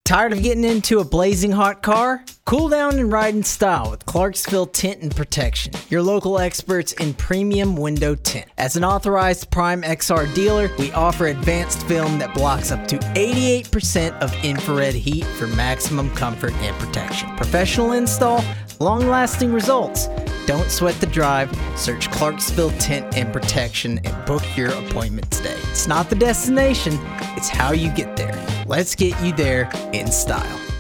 Tired of getting into a blazing hot car? Cool down and ride in style with Clarksville Tint and Protection, your local experts in premium window tint. As an authorized Prime XR dealer, we offer advanced film that blocks up to 88% of infrared heat for maximum comfort and protection. Professional install, long-lasting results. Don't sweat the drive. Search Clarksville Tint and Protection and book your appointment today. It's not the destination, it's how you get there. Let's get you there in style.